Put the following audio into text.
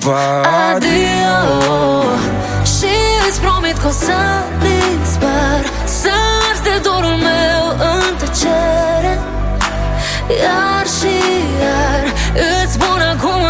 Adio. Și îți promit că o să dispar, să arzi de dorul meu în tăcere. Iar și iar îți spun acum